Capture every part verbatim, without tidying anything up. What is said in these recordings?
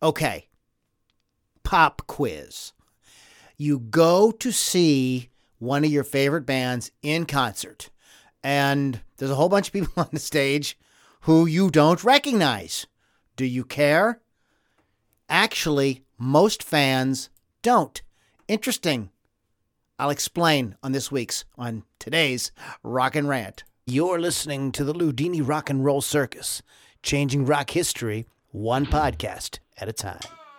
Okay. Pop quiz. You go to see one of your favorite bands in concert, and there's a whole bunch of people on the stage who you don't recognize. Do you care? Actually, most fans don't. Interesting. I'll explain on this week's, on today's Rock and Rant. You're listening to the Ludini Rock and Roll Circus, changing rock history one podcast at a time.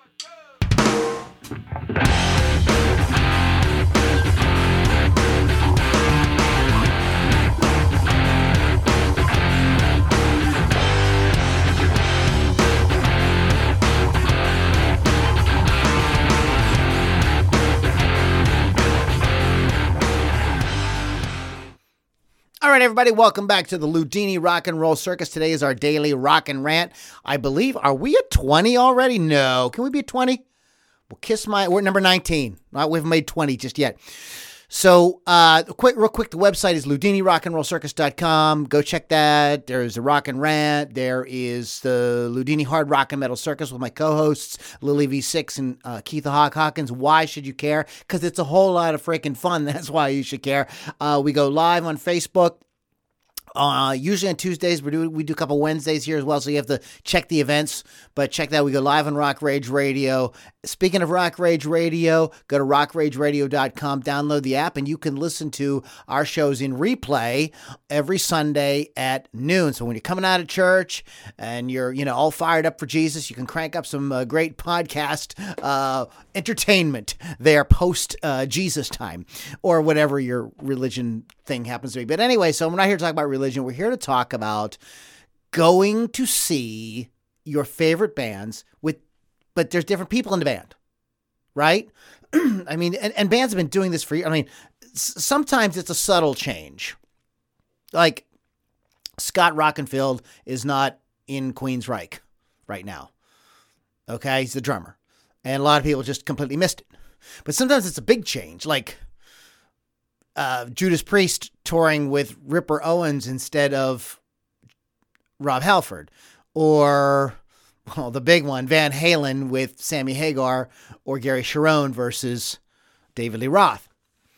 All right, everybody, welcome back to the Ludini Rock and Roll Circus. Today is our daily Rock and Rant. I believe, are we at twenty already? No. Can we be at twenty? Well, kiss my, we're at number nineteen. Not, we haven't made twenty just yet. So, uh, quick, real quick, the website is ludini rock and roll circus dot com. Go check that. There's a Rock and Rant. There is the Ludini Hard Rock and Metal Circus with my co-hosts, Lily V six and uh, Keith the Hawk Hawkins. Why should you care? Because it's a whole lot of freaking fun. That's why you should care. Uh, we go live on Facebook. Uh, usually on Tuesdays, we do we do a couple Wednesdays here as well, so you have to check the events. But check that. We go live on Rock Rage Radio. Speaking of Rock Rage Radio, go to rock rage radio dot com, download the app, and you can listen to our shows in replay every Sunday at noon. So when you're coming out of church and you're you know all fired up for Jesus, you can crank up some uh, great podcast uh, entertainment there post uh, Jesus time or whatever your religion thing happens to be. But anyway, so we're not here to talk about religion. We're here to talk about going to see your favorite bands with, but there's different people in the band, right? I mean, and, and bands have been doing this for years. I mean, s- sometimes it's a subtle change. Like Scott Rockenfield is not in Queensryche right now. Okay. He's the drummer. And a lot of people just completely missed it. But sometimes it's a big change. Like, Uh, Judas Priest touring with Ripper Owens instead of Rob Halford, or, well, the big one, Van Halen with Sammy Hagar or Gary Cherone versus David Lee Roth.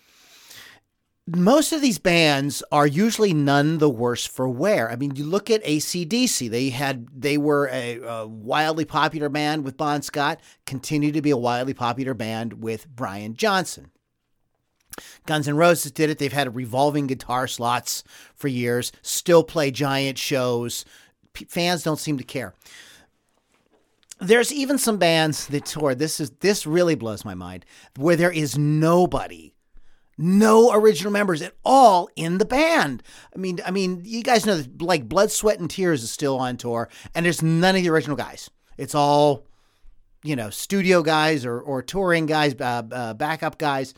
Most of these bands are usually none the worse for wear. I mean, you look at A C D C. They had they were a, a wildly popular band with Bon Scott, continue to be a wildly popular band with Brian Johnson. Guns N' Roses did it. They've had revolving guitar slots for years, still play giant shows. P- fans don't seem to care. There's even some bands that tour. This is this really blows my mind, where there is nobody, no original members at all in the band. I mean, I mean, you guys know that, like, Blood, Sweat, and Tears is still on tour, and there's none of the original guys. It's all, you know, studio guys or or touring guys, uh, uh, backup guys.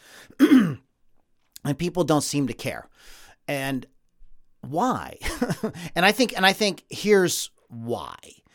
And people don't seem to care. And why? and I think, and I think here's why.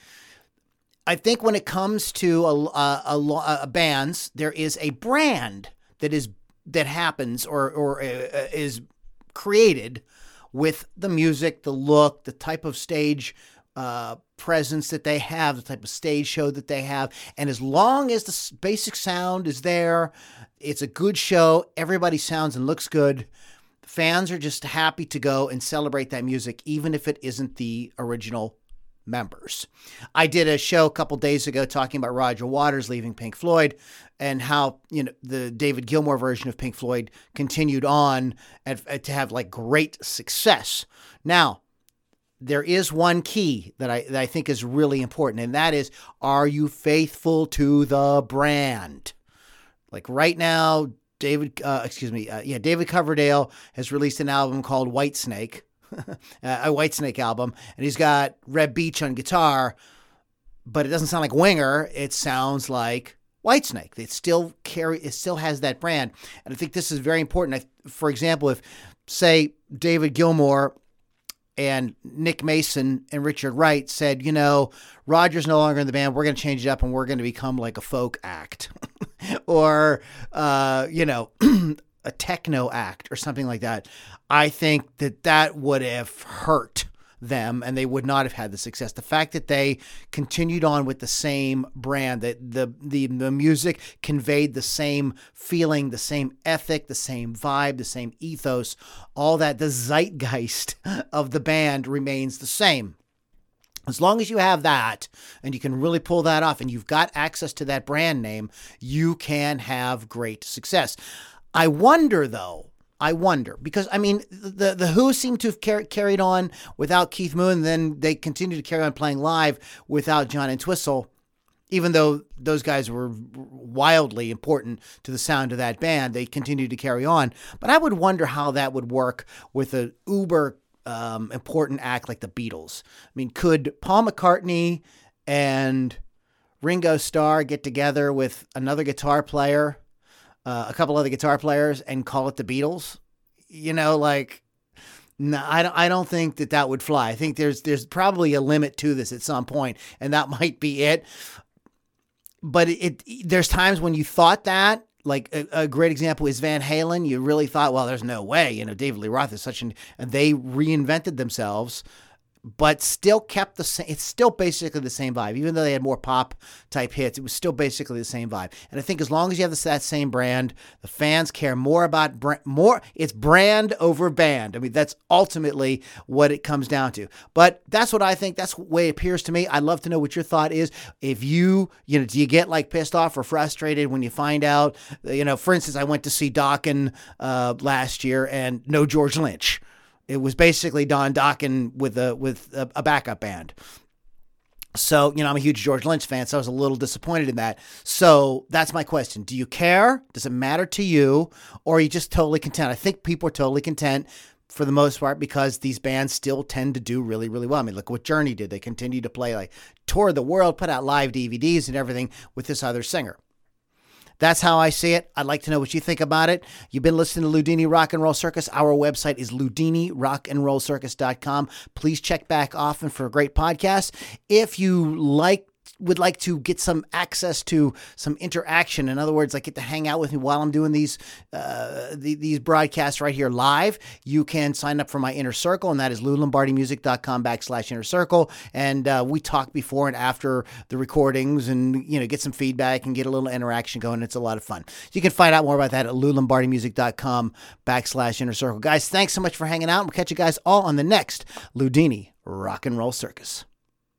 I think when it comes to a, a, a, a bands, there is a brand that is, that happens or, or uh, is created with the music, the look, the type of stage uh, presence that they have, the type of stage show that they have. And as long as the basic sound is there, it's a good show, everybody sounds and looks good, fans are just happy to go and celebrate that music, even if it isn't the original members. I did a show a couple days ago talking about Roger Waters leaving Pink Floyd and how, you know, the David Gilmour version of Pink Floyd continued on and, and to have like great success. Now, there is one key that I that I think is really important, and that is, are you faithful to the brand? Like right now, David, uh, excuse me, uh, yeah, David Coverdale has released an album called Whitesnake, a Whitesnake album, and he's got Reb Beach on guitar, but it doesn't sound like Winger. It sounds like Whitesnake. It still carry, it still has that brand, and I think this is very important. I, for example, if say David Gilmour and Nick Mason and Richard Wright said, you know, Roger's no longer in the band, we're going to change it up and we're going to become like a folk act or, uh, you know, a techno act or something like that. I think that that would have hurt them and they would not have had the success. The fact that they continued on with the same brand, that the, the, the music conveyed the same feeling, the same ethic, the same vibe, the same ethos, all that, the zeitgeist of the band remains the same. As long as you have that and you can really pull that off and you've got access to that brand name, you can have great success. I wonder, though, I wonder, because, I mean, the the Who seem to have car- carried on without Keith Moon, and then they continue to carry on playing live without John Entwistle, even though those guys were wildly important to the sound of that band. They continued to carry on. But I would wonder how that would work with an uber um, important act like the Beatles. I mean, could Paul McCartney and Ringo Starr get together with another guitar player, Uh, a couple other guitar players, and call it the Beatles? You know, like, no, I don't, I don't think that that would fly. I think there's, there's probably a limit to this at some point, and that might be it. But it, it there's times when you thought that, like a, a great example is Van Halen. You really thought, well, there's no way, you know, David Lee Roth is such an, and they reinvented themselves, but still kept the same. It's still basically the same vibe. Even though they had more pop type hits, it was still basically the same vibe. And I think as long as you have this, that same brand, the fans care more about brand, more. It's brand over band. I mean, that's ultimately what it comes down to. But that's what I think. That's the way it appears to me. I'd love to know what your thought is. If you, you know, do you get like pissed off or frustrated when you find out, you know, for instance, I went to see Dokken uh, last year and no George Lynch. It was basically Don Dokken with a with a, a backup band. So, you know, I'm a huge George Lynch fan, so I was a little disappointed in that. So that's my question. Do you care? Does it matter to you? Or are you just totally content? I think people are totally content for the most part because these bands still tend to do really, really well. I mean, look what Journey did. They continued to play, like, tour the world, put out live D V Ds and everything with this other singer. That's how I see it. I'd like to know what you think about it. You've been listening to Loudini Rock and Roll Circus. Our website is loudini rock and roll circus dot com. Please check back often for a great podcast. If you like would like to get some access to some interaction, in other words, like get to hang out with me while I'm doing these uh, the, these broadcasts right here live, you can sign up for my Inner Circle, and that is lou lombardi music dot com backslash Inner Circle. And uh, we talk before and after the recordings, and you know, get some feedback and get a little interaction going. It's a lot of fun. You can find out more about that at lou lombardi music dot com backslash Inner Circle. Guys, thanks so much for hanging out. We'll catch you guys all on the next Loudini Rock and Roll Circus.